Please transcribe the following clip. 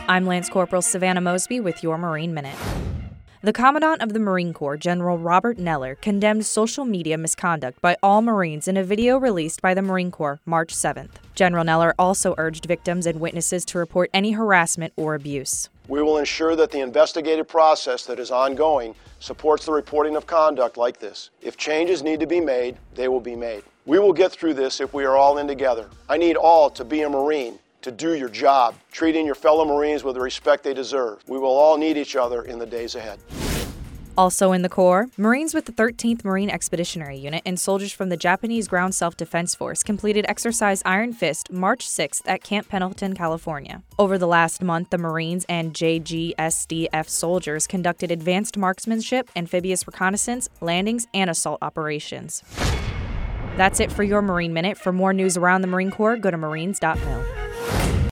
I'm Lance Corporal Savannah Mosby with your Marine Minute. The Commandant of the Marine Corps, General Robert Neller, condemned social media misconduct by all Marines in a video released by the Marine Corps March 7th. General Neller also urged victims and witnesses to report any harassment or abuse. We will ensure that the investigative process that is ongoing supports the reporting of conduct like this. If changes need to be made, they will be made. We will get through this if we are all in together. I need all to be a Marine, to do your job, treating your fellow Marines with the respect they deserve. We will all need each other in the days ahead. Also in the Corps, Marines with the 13th Marine Expeditionary Unit and soldiers from the Japanese Ground Self-Defense Force completed Exercise Iron Fist March 6th at Camp Pendleton, California. Over the last month, the Marines and JGSDF soldiers conducted advanced marksmanship, amphibious reconnaissance, landings, and assault operations. That's it for your Marine Minute. For more news around the Marine Corps, go to marines.mil.